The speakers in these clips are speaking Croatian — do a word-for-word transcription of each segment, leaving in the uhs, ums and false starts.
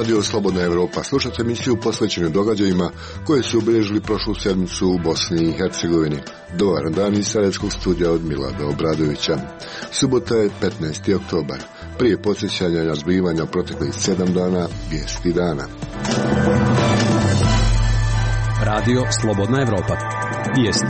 Radio Slobodna Evropa. Slušate emisiju posvećenu događajima koje su obilježili prošlu sedmicu u Bosni i Hercegovini. Dobar dan iz Sarajevskog studija od Milada Obradovića. Subota je petnaesti oktobar. Prije podsjećanja na zbivanja proteklih sedam dana, vijesti dana. Radio Slobodna Evropa. Vijesti.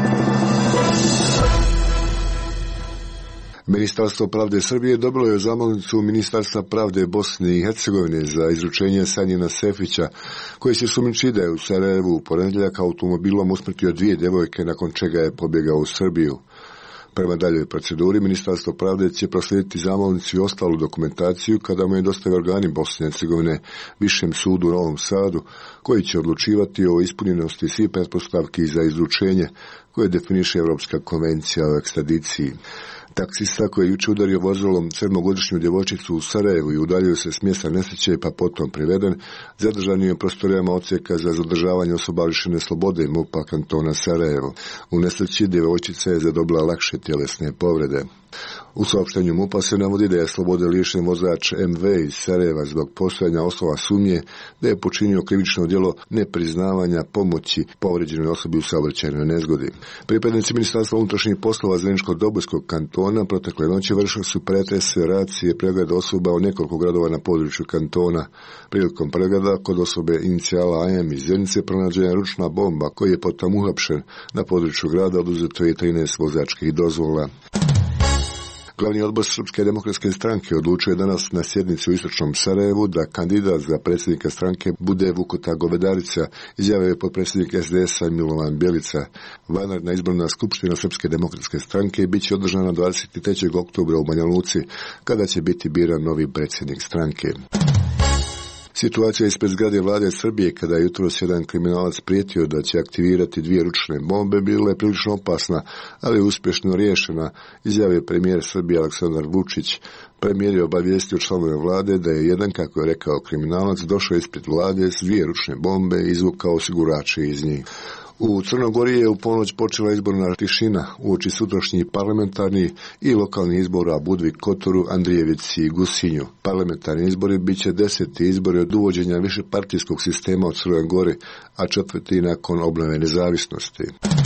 Ministarstvo pravde Srbije dobilo je zamolnicu Ministarstva pravde Bosne i Hercegovine za izručenje Sanjina Sefića, koji se sumnjiči da je u Sarajevu u ponedjeljak automobilom usmrtio dvije djevojke, nakon čega je pobjegao u Srbiju. Prema daljoj proceduri, Ministarstvo pravde će proslijediti zamolnicu i ostalu dokumentaciju kada mu je dostave organi Bosne i Hercegovine Višem sudu u Novom Sadu, koji će odlučivati o ispunjenosti svih pretpostavki za izručenje koje definiše Europska konvencija o ekstradiciji. Taksista koji je jučer udario vozilom sedmogodišnju djevojčicu u Sarajevu i udaljio se s mjesta nesreće pa potom priveden, zadržan je u prostorijama odsjeka za zadržavanje osoba lišene slobode MUP-a kantona Sarajevo. U nesreći djevojčica je zadobila lakše tjelesne povrede. U saopštenju MUP-a se navodi da je slobode lišen vozač M V iz Sarajeva zbog postojanja osnova sumnje da je počinio krivično djelo nepriznavanja pomoći povrijeđenoj osobi u saobraćajnoj nezgodi. Pripadnici Ministarstva unutrašnjih poslova Zeničko-Dobojskog kantona protekle noći vršili su pretrese, racije, pregled osoba u nekoliko gradova na području kantona. Prilikom pregleda kod osobe inicijala A M iz Zenice pronađena ručna bomba koji je potom uhapšen. Na području grada oduzeto je trinaest vozačkih dozvola. Glavni odbor Srpske demokratske stranke odlučio je danas na sjednici u istočnom Sarajevu da kandidat za predsjednika stranke bude Vukota Govedarica, izjavio je potpredsjednik S D S-a Milovan Bjelica. Vanredna izborna skupština Srpske demokratske stranke bit će održana dvadeset trećeg oktobra u Banja Luci, kada će biti biran novi predsjednik stranke. Situacija ispred zgrade vlade Srbije, kada je jutros jedan kriminalac prijetio da će aktivirati dvije ručne bombe, bila je prilično opasna, ali uspješno riješena, izjavio premijer Srbije Aleksandar Vučić. Premijer je obavijestio članove vlade da je jedan, kako je rekao kriminalac, došao ispred vlade s dvije ručne bombe i izvukao osigurače iz njih. U Crnogori je u ponoć počela izborna tišina uoči sutrašnjih parlamentarnih i lokalnih izbora u Budvi, Kotoru, Andrijevici i Gusinju. Parlamentarni izbori bit će deseti izbori od uvođenja višepartijskog sistema u Crnoj Gori, a četvrti nakon obnove nezavisnosti.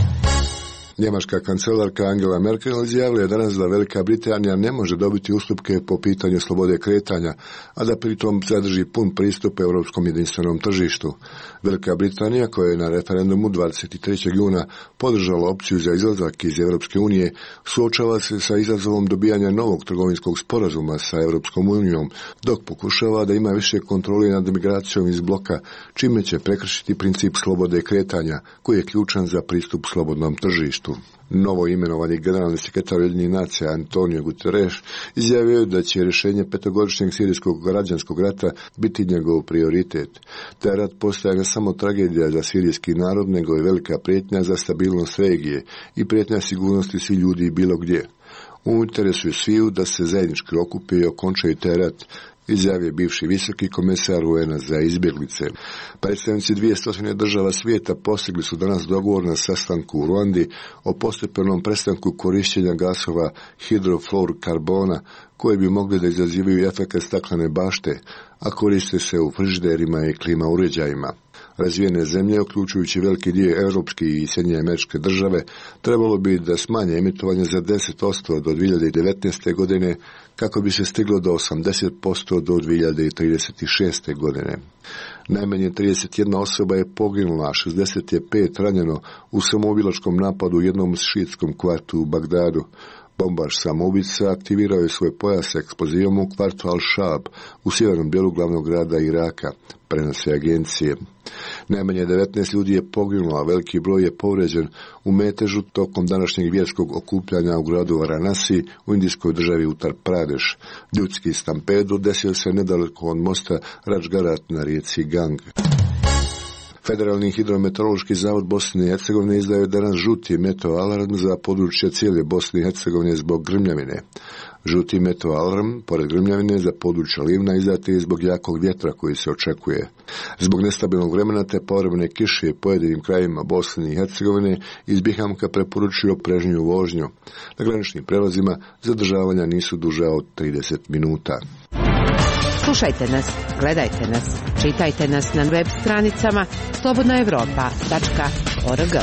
Njemačka kancelarka Angela Merkel izjavila je danas da Velika Britanija ne može dobiti ustupke po pitanju slobode kretanja, a da pritom zadrži pun pristup europskom jedinstvenom tržištu. Velika Britanija, koja je na referendumu dvadeset trećeg juna podržala opciju za izlazak iz Europske unije, suočava se sa izazovom dobijanja novog trgovinskog sporazuma sa Europskom unijom, dok pokušava da ima više kontrole nad migracijom iz bloka, čime će prekršiti princip slobode kretanja, koji je ključan za pristup slobodnom tržištu. Novo imenovani generalni sekretar Ujedinjenih nacija Antonio Guterres izjavio je da će rješenje petogodišnjeg sirijskog građanskog rata biti njegov prioritet. Taj rat postaje ne samo tragedija za sirijski narod, nego i velika prijetnja za stabilnost regije i prijetnja sigurnosti svih ljudi bilo gdje. U interesu je sviju da se zajednički okupe i okončaju taj rat, izjavio bivši visoki komesar U N-a za izbjeglice. Predstavnici dvjesto država svijeta postigli su danas dogovor na sastanku u Ruandi o postepenom prestanku korištenja gasova hidrofluorokarbona, koji bi mogli da izazivaju efekt staklene bašte, a koriste se u frižiderima i klima uređajima. Razvijene zemlje, uključujući veliki dio europske i Sjedinjene Američke Države, trebalo bi da smanje emitovanje za deset posto do dvije hiljade devetnaeste. godine, kako bi se stiglo do osamdeset posto do dvije hiljade trideset šeste. godine. Najmanje trideset jedna osoba je poginula, a šezdeset pet ranjeno u samoubilačkom napadu u jednom šiitskom kvartu u Bagdadu. Bombaš samoubica aktivirao je svoj pojas eksplozivom u kvartu Al-Shab u sjevernom dijelu glavnog grada Iraka, prenose agencije. Najmanje devetnaest ljudi je poginulo, a veliki broj je povrijeđen u metežu tokom današnjeg vjerskog okupljanja u gradu Varanasi u indijskoj državi Uttar Pradeš. Ljudski stampedo desio se nedaleko od mosta Rajgarat na rijeci Gang. Federalni hidrometeorološki zavod Bosne i Hercegovine izdaje danas žuti meteo alarm za područje cijele Bosne i Hercegovine zbog grmljavine. Žuti meteo alarm, pored grmljavine, za područje Livna izdat je zbog jakog vjetra koji se očekuje. Zbog nestabilnog vremena te povremene kiše pojedinim krajevima Bosne i Hercegovine iz Bihamka preporučuju oprežniju vožnju. Na graničnim prelazima zadržavanja nisu duža od trideset minuta. Slušajte nas, gledajte nas, čitajte nas na web stranicama slobodna evropa tačka org.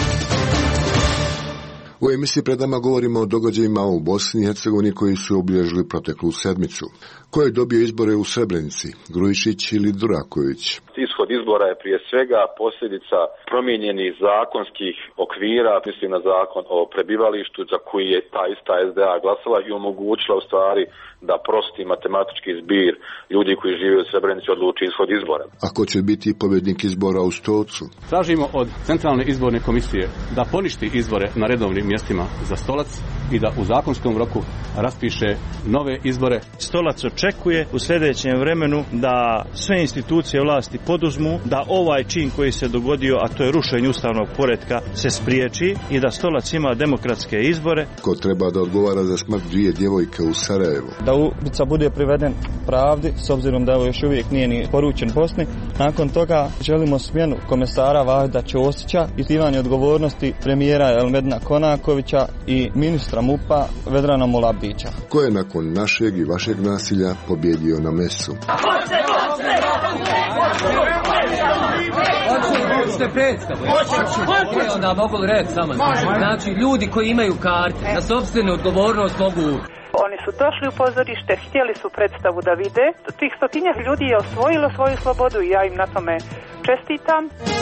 U emisiji pred nama govorimo o događajima u Bosni i Hercegovini koji su obilježili proteklu sedmicu. Ko je dobio izbore u Srebrenici, Grujičić ili Duraković? Ishod izbora je prije svega posljedica promijenjenih zakonskih okvira, mislim na zakon o prebivalištu za koji je ta ista es de a glasala i omogućila u stvari da prosti matematički zbir ljudi koji žive u Srebrenici odluči ishod izbora. A ko će biti pobjednik izbora u Stocu? Tražimo od Centralne izborne komisije da poništi izbore na redovnim mjestima za Stolac i da u zakonskom roku raspiše nove izbore. Stolac očekuje u sljedećem vremenu da sve institucije vlasti poduzmu da ovaj čin koji se dogodio, a to je rušenje ustavnog poretka, se spriječi i da Stolac ima demokratske izbore. Ko treba da odgovara za smrt dvije djevojke u Sarajevu? Da ubica bude priveden pravdi, s obzirom da ovo još uvijek nije ni poručen Bosni. Nakon toga želimo smjenu komesara Vahida Ćosića i stivanje odgovornosti premijera Elmedina Konakovića i ministra MUP-a Vedrana Mulabića. Ko je nakon našeg i vašeg nasilja pobjedio na mesu? Hoćete predstavu? Hoćete onda mogu li reći samo? Znači, ljudi koji imaju karte na sopstvenu odgovornost mogu... Oni su došli u pozorište, htjeli su predstavu da vide. Tih stotinjak ljudi je osvojilo svoju slobodu i ja im na tome čestitam.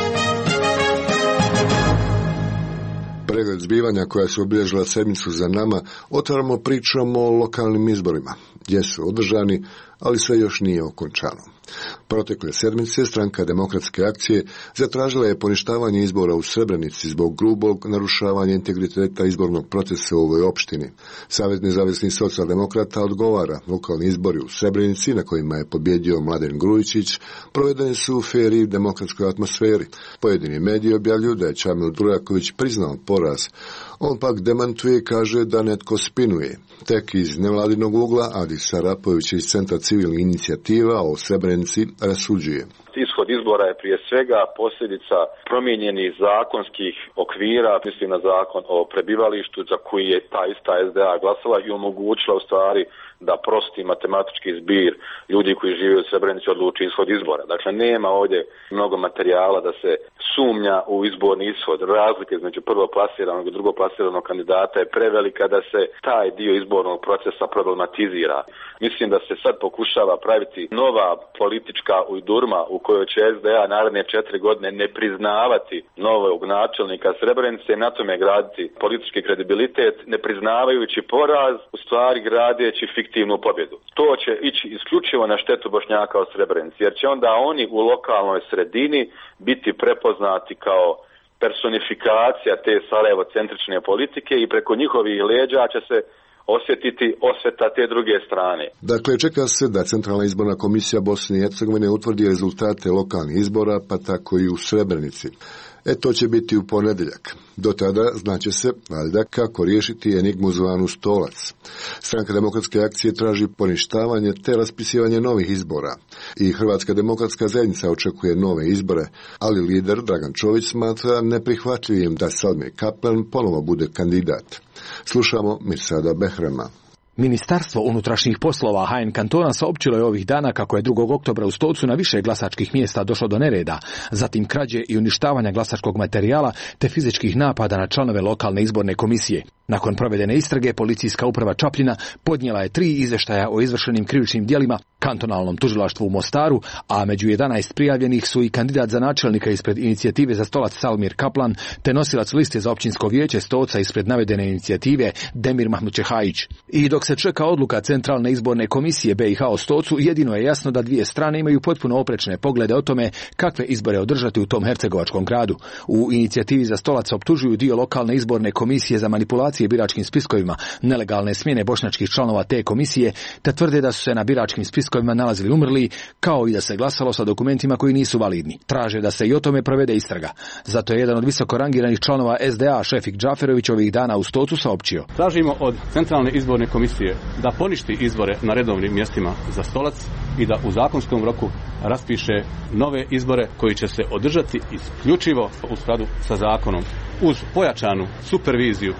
Pregled zbivanja koja su obilježila sedmicu za nama, otvaramo pričom o lokalnim izborima. Jesu održani, ali sve još nije okončano. Protekle sedmice Stranka demokratske akcije zatražila je poništavanje izbora u Srebrenici zbog grubog narušavanja integriteta izbornog procesa u ovoj opštini. Savez nezavisnih socijaldemokrata odgovara, lokalni izbori u Srebrenici na kojima je pobjedio Mladen Grujičić provedeni su u fer i demokratskoj atmosferi. Pojedini mediji objavljuju da je Čamil Duraković priznao poraz. On pak demantuje i kaže da netko spinuje. Tek iz nevladinog ugla Adis Arapović iz Centra civilnih inicijativa o Srebrenici rasuđuje. Ishod izbora je prije svega posljedica promijenjenih zakonskih okvira, mislim na zakon o prebivalištu za koji je ta ista es de a glasala i omogućila u stvari da prosti matematički zbir ljudi koji žive u Srebrenici odluči ishod izbora. Dakle, nema ovdje mnogo materijala da se sumnja u izborni ishod. Razlika između prvoplasiranog i drugoplasiranog kandidata je prevelika da se taj dio izbornog procesa problematizira. Mislim da se sad pokušava praviti nova politička ujdurma u kojoj će es de a naredne četiri godine ne priznavati novog načelnika Srebrenice i na tome graditi politički kredibilitet, ne priznavajući poraz, u stvari gradeći fiktivnu pobjedu. To će ići isključivo na štetu Bošnjaka u Srebrenici, jer će onda oni u lokalnoj sredini biti prepoznati kao personifikacija te Sarajevo-centrične politike i preko njihovih leđa će se osjetiti osveta te druge strane. Dakle, čeka se da Centralna izborna komisija Bosne i Hercegovine utvrdi rezultate lokalnih izbora, pa tako i u Srebrenici. E, to će biti u ponedjeljak. Do tada znaće se, valjda, kako riješiti enigmu zvanu Stolac. Stranka demokratske akcije traži poništavanje te raspisivanje novih izbora. I Hrvatska demokratska zajednica očekuje nove izbore, ali lider Dragan Čović smatra neprihvatljivim da Salmir Kaplan ponovo bude kandidat. Slušamo Mirsada Behrema. Ministarstvo unutrašnjih poslova ha en kantona saopćilo je ovih dana kako je drugog oktobra u Stocu na više glasačkih mjesta došlo do nereda, zatim krađe i uništavanja glasačkog materijala te fizičkih napada na članove lokalne izborne komisije. Nakon provedene istrage, policijska uprava Čapljina podnijela je tri izvještaja o izvršenim krivičnim djelima kantonalnom tužilaštvu u Mostaru, a među jedanaest prijavljenih su i kandidat za načelnika ispred inicijative za Stolac Salmir Kaplan, te nosilac liste za općinsko vijeće Stoca ispred navedene inicijative Demir Mahmučehajić. I dok se čeka odluka Centralne izborne komisije be i ha o Stocu, jedino je jasno da dvije strane imaju potpuno oprečne poglede o tome kakve izbore održati u tom hercegovačkom gradu. U inicijativi za Stolac optužuju dio lokalne izborne komisije za manipulacije biračkim spiskovima, nelegalne smjene bošnjačkih članova te komisije, te tvrde da su se na biračkim spiskovima nalazili umrli, kao i da se glasalo sa dokumentima koji nisu validni. Traže da se i o tome provede istraga. Zato je jedan od visoko rangiranih članova es de a, Šefik Džaferović, ovih dana u Stocu saopćio. Tražimo od Centralne izborne komisije da poništi izbore na redovnim mjestima za Stolac i da u zakonskom roku raspiše nove izbore koji će se održati isključivo u skladu sa zakonom, uz pojačanu superviziju Centralne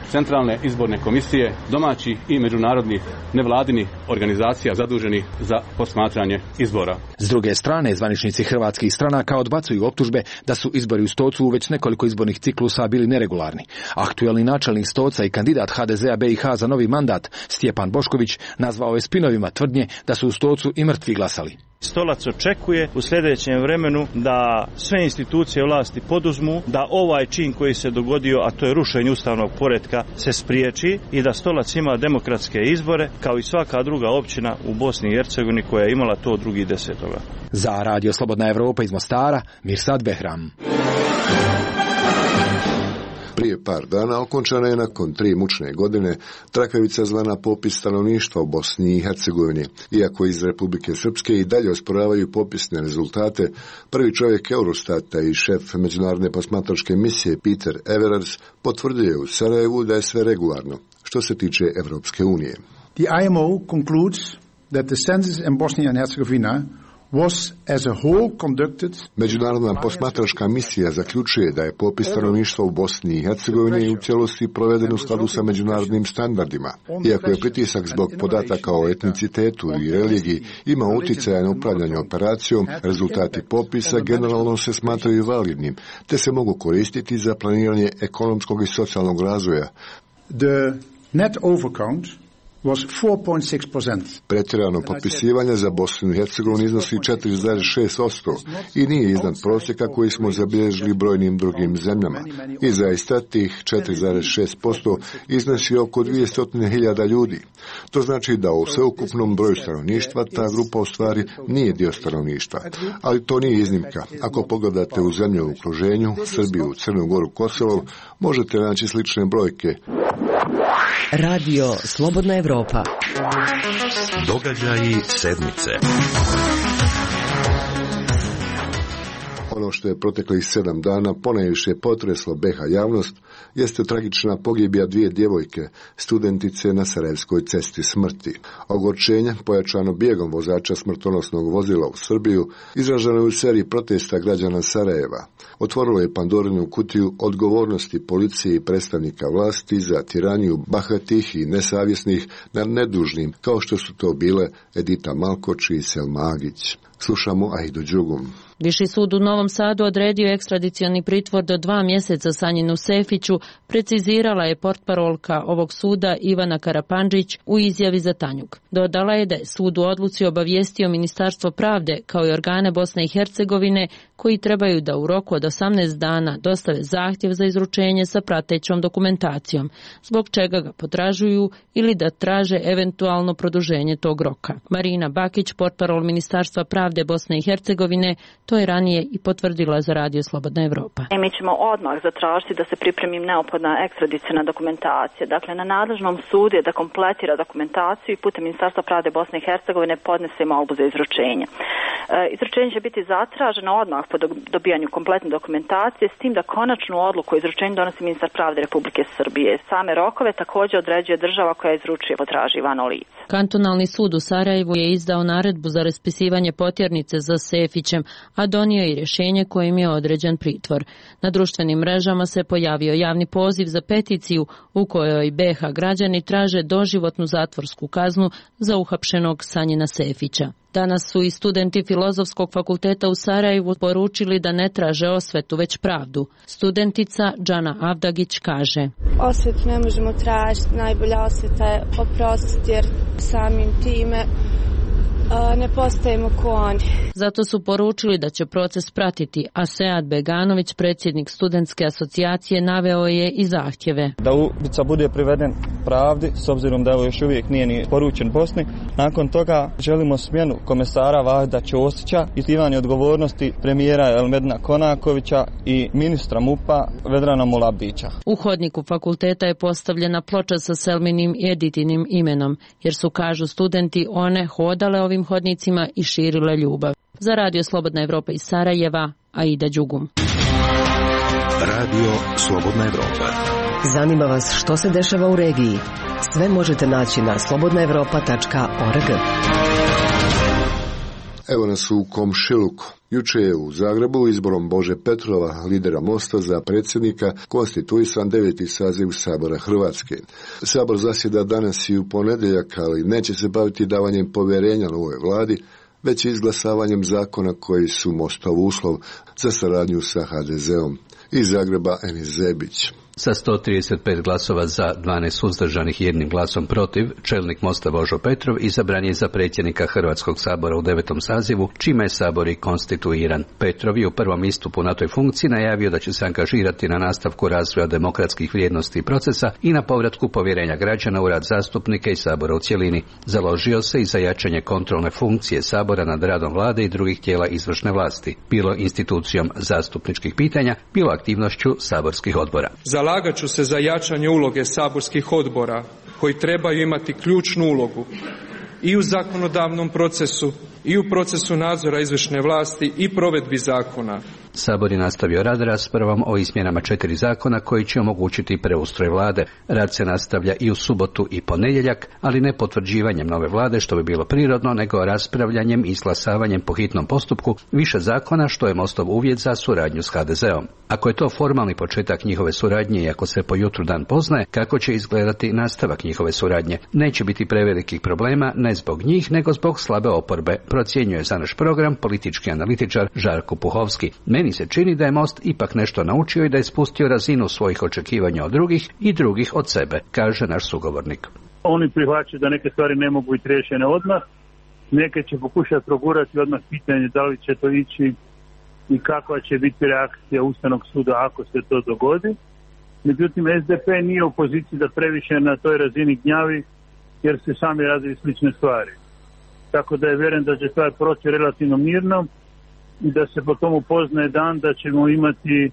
Centralne izborne komisije, domaći i međunarodnih nevladinih organizacija zaduženih za posmatranje izbora. S druge strane, zvaničnici hrvatskih stranaka odbacuju optužbe da su izbori u Stocu u već nekoliko izbornih ciklusa bili neregularni. Aktuelni načelnik Stoca i kandidat ha de zea be i ha za novi mandat, Stjepan Bošković, nazvao je spinovima tvrdnje da su u Stocu i mrtvi glasali. Stolac očekuje u sljedećem vremenu da sve institucije vlasti poduzmu, da ovaj čin koji se dogodio, a to je rušenje ustavnog poretka, se spriječi i da Stolac ima demokratske izbore kao i svaka druga općina u Bosni i Hercegovini koja je imala to drugi desetoga. Za Radio Slobodna Evropa iz Mostara, Mirsad Behram. Prije par dana okončana je nakon tri mučne godine trakavica zvana popis stanovništva u Bosni i Hercegovini. Iako iz Republike Srpske i dalje osporavaju popisne rezultate, prvi čovjek Eurostata i šef međunarodne posmatračke misije Peter Everers potvrdio je u Sarajevu da je sve regularno, što se tiče Evropske unije. The I M O concludes that the census in Bosnia and Herzegovina was as a whole conducted. Međunarodna posmatračka misija zaključuje da je popis stanovništva u Bosni i Hercegovini u cijelosti proveden u skladu sa međunarodnim standardima. Iako je pritisak zbog podataka o etnicitetu i religiji ima utjecaja na upravljanje operacijom, rezultati popisa generalno se smatraju validnim, te se mogu koristiti za planiranje ekonomskog i socijalnog razvoja. The net overcount was four point six percent. Pretjerano popisivanje za Bosnu i Hercegovinu iznosi četiri zarez šest posto i nije iznad prosjeka koji smo zabilježili brojnim drugim zemljama. I zaista tih četiri zarez šest posto iznosi oko dvjesto hiljada ljudi. To znači da u sveukupnom broju stanovništva ta grupa u stvari nije dio stanovništva. Ali to nije iznimka. Ako pogledate u zemlje u okruženju, Srbiju, Crnu Goru, Kosovo, možete naći slične brojke. Radio Slobodna Evropa. Događaji sedmice. Ono što je proteklih sedam dana ponajviše potreslo be ha javnost jeste tragična pogibija dvije djevojke, studentice na Sarajevskoj cesti smrti. Ogorčenje, pojačano bijegom vozača smrtonosnog vozila u Srbiju, izraženo je u seriji protesta građana Sarajeva. Otvorilo je Pandorinu kutiju odgovornosti policije i predstavnika vlasti za tiraniju bahatih i nesavjesnih nad nedužnim, kao što su to bile Edita Malkoč i Selma Agić. Slušamo Aidu Đugum. Viši sud u Novom Sadu odredio ekstradicioni pritvor do dva mjeseca Sanjinu Sefiću, precizirala je portparolka ovog suda Ivana Karapandžić u izjavi za Tanjug. Dodala je da je sud u odluci obavijestio Ministarstvo pravde kao i organe Bosne i Hercegovine koji trebaju da u roku od osamnaest dana dostave zahtjev za izručenje sa pratećom dokumentacijom, zbog čega ga potražuju ili da traže eventualno produženje tog roka. Marina Bakić, portparol Ministarstva pravde Bosne i Hercegovine, to je ranije i potvrdila za Radio Slobodna Evropa. E, mi ćemo odmah zatražiti da se pripremi neophodna ekstradicijna dokumentacija. Dakle, na nadležnom sudu je da kompletira dokumentaciju i putem Ministarstva pravde Bosne i Hercegovine podnese molbu za izručenje. E, izručenje će biti zatraženo odmah po dobijanju kompletne dokumentacije, s tim da konačnu odluku o izručenju donosi ministar pravde Republike Srbije. Same rokove također određuje država koja izručuje potraživano lice. Kantonalni sud u Sarajevu je izdao naredbu za raspisivanje potjernice za Sefićem, a donio je i rješenje kojim je određen pritvor. Na društvenim mrežama se pojavio javni poziv za peticiju u kojoj be ha građani traže doživotnu zatvorsku kaznu za uhapšenog Sanjina Sefića. Danas su i studenti Filozofskog fakulteta u Sarajevu poručili da ne traže osvetu, već pravdu. Studentica Džana Avdagić kaže: Osvetu ne možemo tražiti, najbolja osveta je oprostiti jer samim time ne postajemo ko oni. Zato su poručili da će proces pratiti, a Sead Beganović, predsjednik studentske asocijacije, naveo je i zahtjeve. Da ubica bude priveden pravdi, s obzirom da ovo još uvijek nije ni poručen Bosni. Nakon toga želimo smjenu komesara Vahda Ćosića, ispitivanje odgovornosti premijera Elmedina Konakovića i ministra MUP-a Vedrana Mulabdića. U hodniku fakulteta je postavljena ploča sa Selminim i Editinim imenom, jer su, kažu studenti, one hodale ovim hodnicima i širile ljubav. Za Radio Slobodna Evropa iz Sarajeva, Aida Đugum. Radio Slobodna Evropa. Zanima vas što se dešava u regiji? Sve možete naći na slobodna evropa tačka org. Evo nas u komšiluku. Juče je u Zagrebu izborom Bože Petrova, lidera Mosta za predsjednika, konstituisan deveti saziv Sabora Hrvatske. Sabor zasjeda danas i u ponedjeljak, ali neće se baviti davanjem povjerenja novoj vladi, već izglasavanjem zakona koji su Mostov uslov za saradnju sa ha de zeom. Iz Zagreba Enis Zebić. Sa sto trideset pet glasova za, dvanaest suzdržanih i jednim glasom protiv, čelnik Mosta Božo Petrov izabran je za predsjednika Hrvatskog sabora u devetom sazivu, čime je sabor i konstituiran. Petrov je u prvom istupu na toj funkciji najavio da će se angažirati na nastavku razvoja demokratskih vrijednosti i procesa i na povratku povjerenja građana u rad zastupnika i sabora u cjelini. Založio se i za jačanje kontrolne funkcije sabora nad radom vlade i drugih tijela izvršne vlasti, bilo institucijom zastupničkih pitanja, bilo aktivnošću saborskih odbora. Zalagat ću se za jačanje uloge saborskih odbora koji trebaju imati ključnu ulogu i u zakonodavnom procesu i u procesu nadzora izvršne vlasti i provedbi zakona. Sabor je nastavio rad raspravom o izmjenama četiri zakona koji će omogućiti preustroj vlade. Rad se nastavlja i u subotu i ponedjeljak, ali ne potvrđivanjem nove vlade, što bi bilo prirodno, nego raspravljanjem i izglasavanjem po hitnom postupku više zakona, što je Mostov uvjet za suradnju s ha de zeom. Ako je to formalni početak njihove suradnje i ako se po jutru dan poznaje, kako će izgledati nastavak njihove suradnje, neće biti prevelikih problema, ne zbog njih, nego zbog slabe oporbe, procjenjuje za naš program politički analitičar Žarko Puhovski. Meni se čini da je Most ipak nešto naučio i da je spustio razinu svojih očekivanja od drugih i drugih od sebe, kaže naš sugovornik. Oni prihvaćaju da neke stvari ne mogu biti riješene odmah, neke će pokušati progurati odmah pitanje da li će to ići i kakva će biti reakcija Ustavnog suda ako se to dogodi. Međutim, es de pe nije u poziciji da previše na toj razini gnjavi jer se sami razviju slične stvari. Tako da je vjerujem da će to proći relativno mirno i da se po tomu poznaje dan da ćemo imati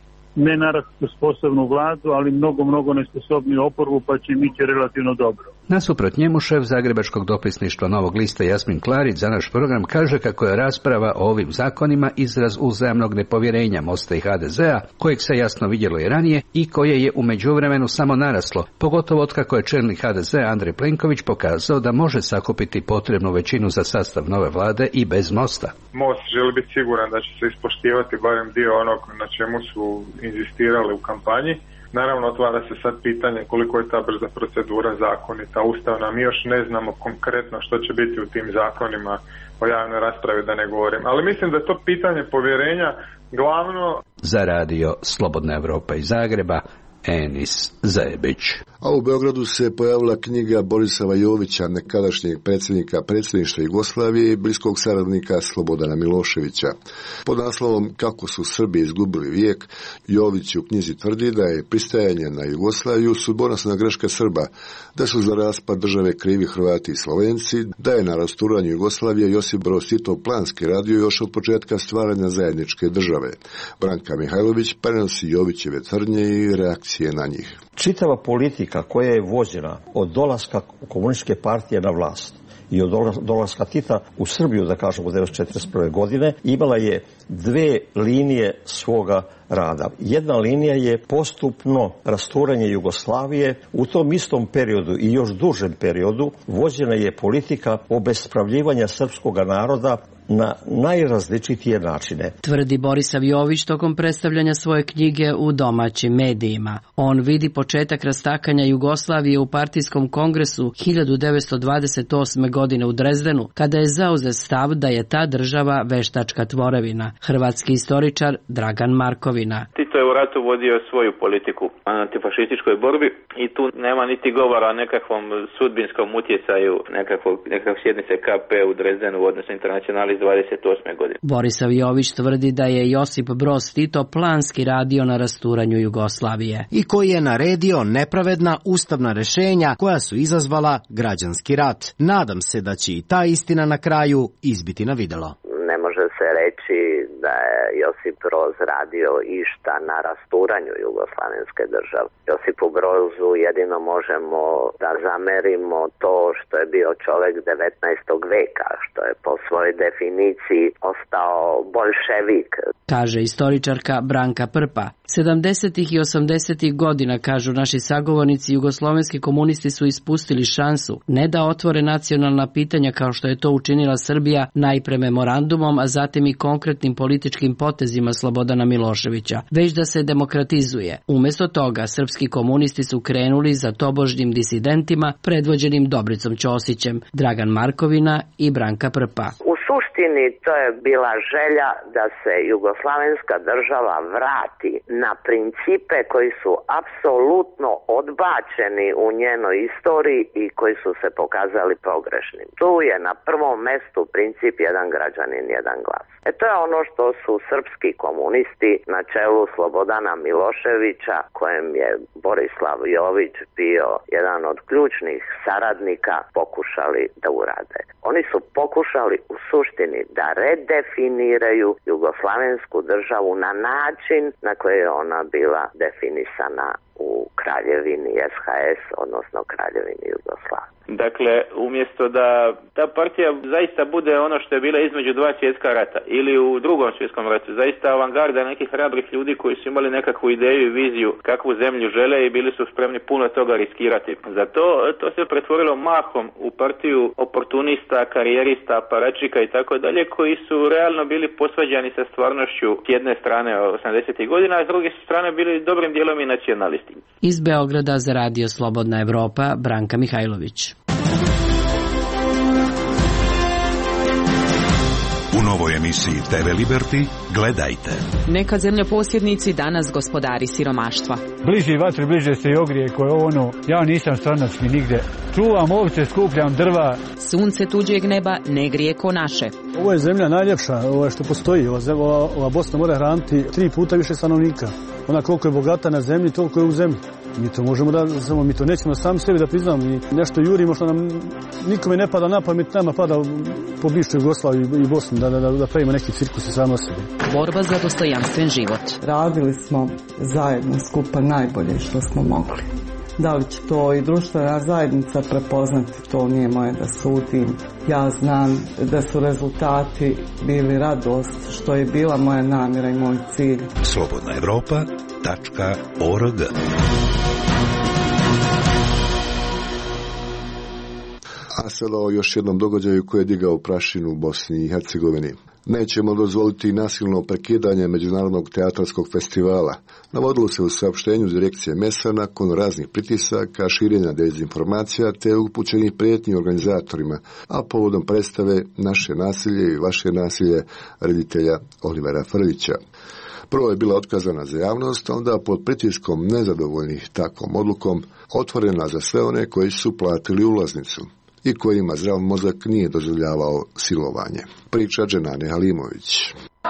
ne naravno sposobnu vladu, ali mnogo, mnogo nesposobniju oporbu, pa će im ići relativno dobro. Nasuprot njemu šef zagrebačkog dopisništva Novog lista Jasmin Klarić za naš program kaže kako je rasprava o ovim zakonima izraz uzajamnog nepovjerenja Mosta i ha de zea, kojeg se jasno vidjelo i ranije i koje je u međuvremenu samo naraslo, pogotovo otkako je čelnik ha de zea Andrej Plenković pokazao da može sakupiti potrebnu većinu za sastav nove vlade i bez Mosta. Most želi biti siguran da će se ispoštivati barem dio onog na čemu su inzistirali u kampanji. Naravno, otvara se sad pitanje koliko je ta brza procedura zakonita, ustavna. Mi još ne znamo konkretno što će biti u tim zakonima, o javnoj raspravi da ne govorim. Ali mislim da je to pitanje povjerenja glavno. Za radio Slobodna Evropa iz Zagreba, Enis Zebić. A u Beogradu se pojavila knjiga Borisava Jovića, nekadašnjeg predsjednika predsjedništva Jugoslavije i bliskog saradnika Slobodana Miloševića. Pod naslovom Kako su Srbi izgubili vijek, Jović u knjizi tvrdi da je pristajanje na Jugoslaviju sudbonosna greška Srba, da su za raspad države krivi Hrvati i Slovenci, da je na rasturanju Jugoslavije Josip Broz Tito planski radio još od početka stvaranja zajedničke države. Branka Mihajlović prenosi Jovićeve tvrdnje i reakcije na njih. Čitava politika koja je vođena od dolaska komunističke partije na vlast i od dolaska Tita u Srbiju, da kažemo, u devetsto četrdeset prve godine, imala je dve linije svoga rada. Jedna linija je postupno rasturanje Jugoslavije. U tom istom periodu i još dužem periodu vođena je politika obespravljivanja srpskog naroda na najrazličitije načine. Tvrdi Borisav Jović tokom predstavljanja svoje knjige u domaćim medijima. On vidi početak rastakanja Jugoslavije u partijskom kongresu hiljadu devetsto dvadeset osme. godine u Drezdenu, kada je zauzet stav da je ta država veštačka tvorevina. Hrvatski istoričar Dragan Markovina. Tito je u ratu vodio svoju politiku na antifašističkoj borbi i tu nema niti govora o nekakvom sudbinskom utjecaju nekakvog, nekakve sjednice ka pe u Drezdenu u odnosu internacionali iz dvadeset osme. godine. Borisav Jović tvrdi da je Josip Broz Tito planski radio na rasturanju Jugoslavije i koji je naredio nepravedna ustavna rješenja koja su izazvala građanski rat. Nadam se da će i ta istina na kraju izbiti na videlo. Ne može se reći da je Josip Broz radio išta na rasturanju jugoslavenske države. Josipu Brozu jedino možemo da zamerimo to što je bio čovjek devetnaestog veka, što je po svojoj definiciji ostao boljševik. Kaže istoričarka Branka Prpa. sedamdesetih i osamdesetih godina, kažu naši sagovornici, jugoslovenski komunisti su ispustili šansu ne da otvore nacionalna pitanja kao što je to učinila Srbija najpre memorandumom, a zatim i konkretnim političkim potezima Slobodana Miloševića, već da se demokratizuje. Umjesto toga, srpski komunisti su krenuli za tobožnjim disidentima predvođenim Dobricom Ćosićem, Dragan Markovina i Branka Prpa. U suštini to je bila želja da se jugoslavenska država vrati na principe koji su apsolutno odbačeni u njenoj istoriji i koji su se pokazali pogrešnim. Tu je na prvom mestu princip jedan građanin, jedan glas. E to je ono što su srpski komunisti na čelu Slobodana Miloševića, kojem je Borislav Jović bio jedan od ključnih saradnika, pokušali da urade. Oni su pokušali u suštini da redefiniraju jugoslavensku državu na način na koji je ona bila definisana u Kraljevini es ha es, odnosno Kraljevini Jugoslavije. Dakle, umjesto da ta partija zaista bude ono što je bila između dva svjetska rata ili u drugom svjetskom ratu, zaista avangarda nekih hrabrih ljudi koji su imali nekakvu ideju i viziju kakvu zemlju žele i bili su spremni puno toga riskirati. Zato to se pretvorilo mahom u partiju oportunista, karijerista, aparačika i tako dalje, koji su realno bili posvađani sa stvarnošću s jedne strane osamdesetih godina, a s druge strane bili dobrim dijelom i nacionalisti. Iz Beograda za Radio Slobodna Evropa, Branka Mihajlović. U novoj emisiji te ve Liberty gledajte. Nekad zemljoposjednici, danas gospodari siromaštva. Bliži vatri, bliže se i ogrije koje ono, ja nisam stranački nigde. Čuvam ovce, skupljam drva. Sunce tuđeg neba ne grije ko naše. Ovo je zemlja najljepša, ovo je što postoji. Ova, zemlja, ova, ova Bosna mora hraniti tri puta više stanovnika. Ona koliko je bogata na zemlji, toliko je u zemlji. Mi to možemo da, samo mi to nećemo sami sebi da priznamo i nešto jurimo što nam nikome ne pada na pamet, nama pada po bivšoj Jugoslaviji i Bosni da, da, da pravimo neki cirkus i samo sebi. Borba za dostojanstven život. Radili smo zajedno skupa najbolje što smo mogli. Da li će to i društvena zajednica prepoznati, to nije moje da sudim. Ja znam da su rezultati bili radost, što je bila moja namjera i moj cilj. Slobodna Evropa tačka org. A sada o još jednom događaju koji je digao prašinu u Bosni i Hercegovini. Nećemo dozvoliti nasilno prekidanje Međunarodnog teatarskog festivala. Navodilo se u saopštenju direkcije Mesa nakon raznih pritisaka, širenja dezinformacija te upućenih prijetnji organizatorima, a povodom predstave Naše nasilje i vaše nasilje reditelja Olivera Frljića. Prvo je bila otkazana za javnost, onda pod pritiskom nezadovoljnih takvom odlukom otvorena za sve one koji su platili ulaznicu i kojima zdrav mozak nije dozvoljavao silovanje. Priča Dženane Halimović.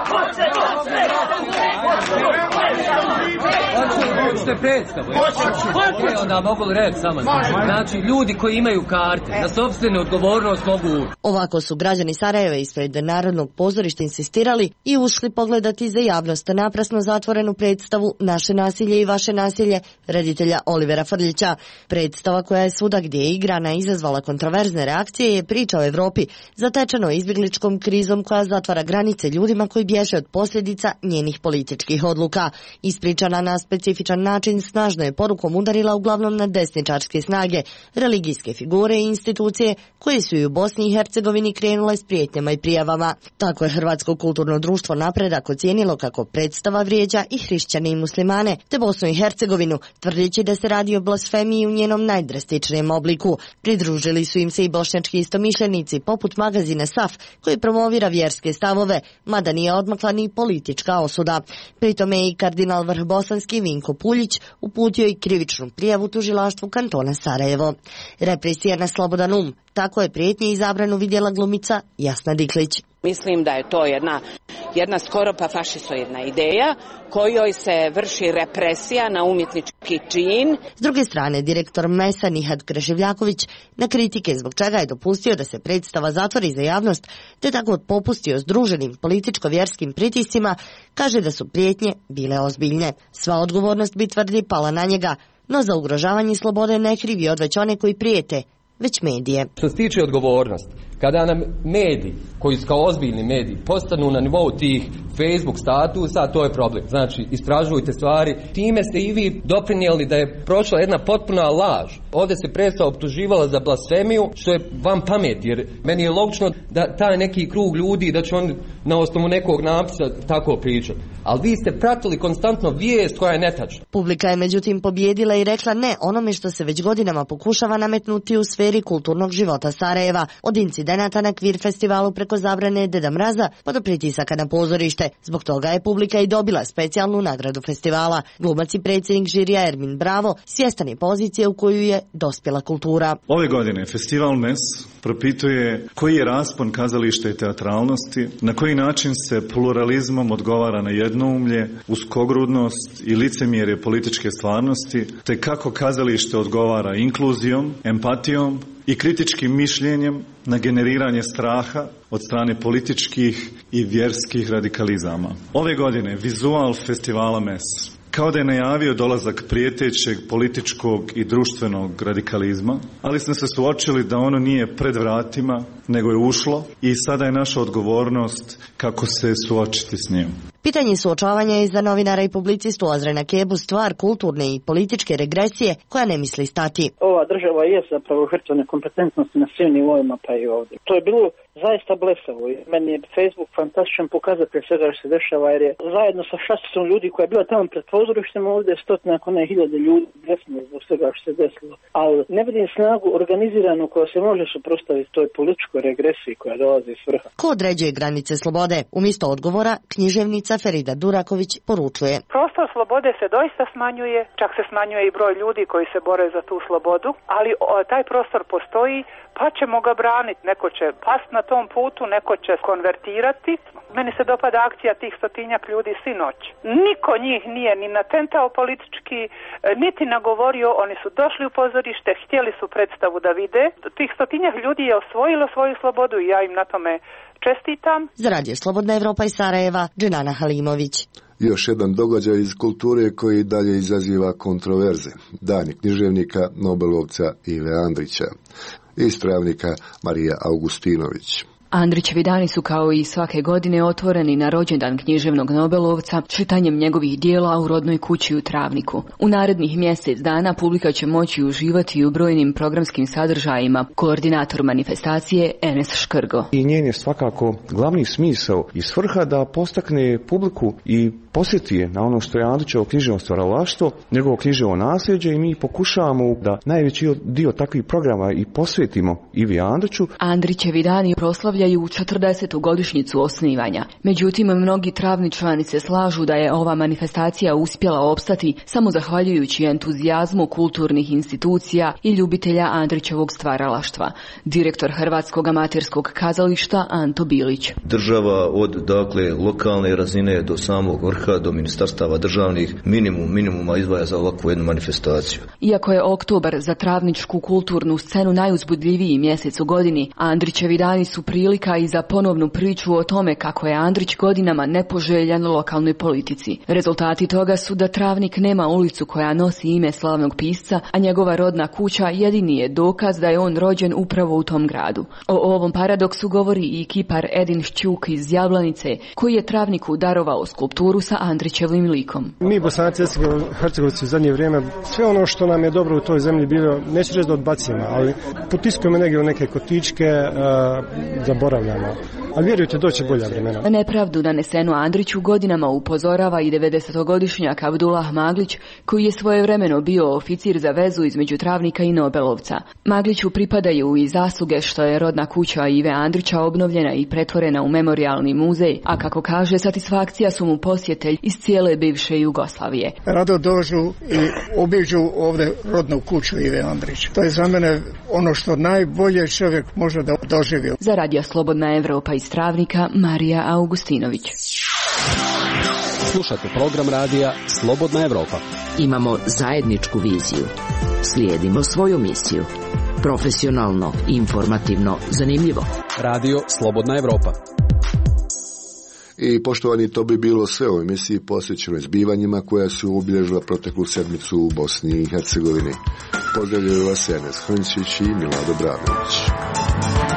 Hoćete predstavu? Hoćete. Onda mogu li reći samo? Znači, ljudi koji imaju karte, na sopstvenu odgovornost mogu... Ovako su građani Sarajeva ispred Narodnog pozorišta insistirali i ušli pogledati za javnost naprasno zatvorenu predstavu Naše nasilje i vaše nasilje reditelja Olivera Frljića. Predstava koja je svuda gdje je igrana izazvala kontroverzne reakcije je priča o Evropi, zatečeno izbjegličkom krizom koja zatvara granice ljudima koji bježe od posljedica njenih političkih odluka. Ispričana na specifičan način snažno je porukom udarila uglavnom na desničarske snage, religijske figure i institucije koje su i u Bosni i Hercegovini krenule s prijetnjama i prijavama. Tako je Hrvatsko kulturno društvo Napredak ocijenilo kako predstava vrijeđa i hrišćane i muslimane, te Bosnu i Hercegovinu, tvrdeći da se radi o blasfemiji u njenom najdrastičnijem obliku. Pridružili su im se i bošnjački istomišljenici poput magazina S A F koji promovira vjerske stavove, mada nije odmakla ni politička osuda. Pritom je i kardinal vrhbosanski Vinko Puljić uputio i krivičnu prijavu tužilaštvu kantona Sarajevo. Represija na slobodan um, tako je prijetnje i zabranu vidjela glumica Jasna Diklić. Mislim da je to jedna, jedna skoro pa fašisoidna ideja kojoj se vrši represija na umjetnički čin. S druge strane, direktor Mesa Nihad Kreševljaković na kritike zbog čega je dopustio da se predstava zatvori za javnost te tako popustio združenim političko-vjerskim pritiscima, kaže da su prijetnje bile ozbiljne. Sva odgovornost bi tvrdi pala na njega, no za ugrožavanje slobode ne krivi odveć one koji prijete, već medije. Što se tiče odgovornosti, kada nam mediji, koji su kao ozbiljni mediji, postanu na nivou tih Facebook statusa, to je problem. Znači, istražujte stvari. Time ste i vi doprinijeli da je prošla jedna potpuna laž. Ovdje se predstava optuživala za blasfemiju, što je van pameti, jer meni je logično da taj neki krug ljudi, da će on na osnovu nekog napisa tako pričati. Ali vi ste pratili konstantno vijest koja je netačna. Publika je međutim pobjedila i rekla ne onome što se već godinama pokušava nametnuti u sferi kulturnog života Sarajeva, od incidenata na Kvir festivalu preko zabrane Deda Mraza pa do pritisaka na pozorište. Zbog toga je publika i dobila specijalnu nagradu festivala. Glumac i predsjednik žirija Ermin Bravo svjestan je pozicije u koju je dospjela kultura. Ove godine Festival Mes propituje koji je raspon kazališta i teatralnosti, na koji način se pluralizmom odgovara na jednoumlje, uskogrudnost i licemjerje političke stvarnosti, te kako kazalište odgovara inkluzijom, empatijom i kritičkim mišljenjem na generiranje straha od strane političkih i vjerskih radikalizama. Ove godine vizual festivala Mes kao da je najavio dolazak prijetećeg političkog i društvenog radikalizma, ali smo se suočili da ono nije pred vratima, nego je ušlo i sada je naša odgovornost kako se suočiti s njim. Pitanje suočavanja je za novinara i publicistu Azrena Kebu stvar kulturne i političke regresije koja ne misli stati. Ova država je zapravo žrtva nekompetentnosti na svim nivoima, pa i ovdje. To je bilo zaista blesavo. Meni je Facebook fantastičan pokazatelj svega što se dešava, jer je zajedno sa šasticom ljudi koja je bila tamo pred pozorištem ovdje stotina, ako ne hiljade ljudi desno zbog svega što se desilo. Ali ne vidim snagu organiziranu koja se može suprotstaviti toj političkoj regresiji koja dolazi iz vrha. Ko određuje granice slobode? Umjesto odgovora, književnica Ferida Duraković poručuje. Prostor slobode se doista smanjuje, čak se smanjuje i broj ljudi koji se bore za tu slobodu, ali o, taj prostor postoji, pa ćemo ga braniti. Neko će past na tom putu, neko će konvertirati. Meni se dopada akcija tih stotinjak ljudi sinoć. Niko njih nije ni natentao politički, niti nagovorio, oni su došli u pozorište, htjeli su predstavu da vide. Tih stotinjak ljudi je osvojilo svoju slobodu i ja im na tome čestitam. Za Radio Slobodna Evropa iz Sarajeva, Dženana Halimović. Još jedan događaj iz kulture koji dalje izaziva kontroverze. Dan književnika Nobelovca Ive Andrića. Iz Travnika Marija Augustinović. Andrićevi dani su kao i svake godine otvoreni na rođendan književnog Nobelovca čitanjem njegovih dijela u rodnoj kući u Travniku. U narednih mjesec dana publika će moći uživati u brojnim programskim sadržajima, koordinator manifestacije Enes Škrgo. I njen je svakako glavni smisao i svrha da postakne publiku i posjeti je na ono što je Andrićevo književno stvaralaštvo, njegovo književno nasljeđe i mi pokušavamo da najveći dio takvih programa i posvetimo Ivi Andriću. Andrićevi dani proslavljaju četrdesetu godišnjicu osnivanja. Međutim, mnogi Travničani se slažu da je ova manifestacija uspjela opstati samo zahvaljujući entuzijazmu kulturnih institucija i ljubitelja Andrićevog stvaralaštva. Direktor Hrvatskog amaterskog kazališta Anto Bilić. Država od dakle lokalne razine do samog vrha do ministarstava državnih minimum minimuma izdvaja za ovakvu jednu manifestaciju. Iako je oktobar za travničku kulturnu scenu najuzbudljiviji mjesec u godini, Andrićevi dani su prilika i za ponovnu priču o tome kako je Andrić godinama nepoželjan lokalnoj politici. Rezultati toga su da Travnik nema ulicu koja nosi ime slavnog pisca, a njegova rodna kuća jedini je dokaz da je on rođen upravo u tom gradu. O ovom paradoksu govori i kipar Edin Šćuk iz Jablanice, koji je Travniku darovao skulpturu sa Andrićevim likom. Mi Bosanci i Hercegovci u zadnje vrijeme sve ono što nam je dobro u toj zemlji bilo, neću reći da odbacimo, ali potiskujemo negdje u neke kotičke, uh, zaboravljamo. Ali vjerujte, doće bolja vremena. Nepravdu nanesenu Andriću godinama upozorava i devedesetogodišnjak Abdullah Maglić, koji je svojevremeno bio oficir za vezu između Travnika i Nobelovca. Magliću pripadaju i zasluge što je rodna kuća Ive Andrića obnovljena i pretvorena u memorijalni muzej, a kako kaže, satisfakcija su mu posjetelj iz cijele bivše Jugoslavije. Rado dođu i obiđu ovdje rodnu kuću Ive Andrića. To je za mene ono što najbolje čovjek može da doživi. Za Radio Slobodna Evropa iz Travnika, Marija Augustinović. Slušate program radija Slobodna Evropa. Imamo zajedničku viziju. Slijedimo svoju misiju. Profesionalno, informativno, zanimljivo. Radio Slobodna Evropa. I poštovani, to bi bilo sve u emisiji posvećenoj zbivanjima koja su obilježila proteklu sedmicu u Bosni i Hercegovini. Pozdravljaju vas Enes Hrnčić i Milado Branović.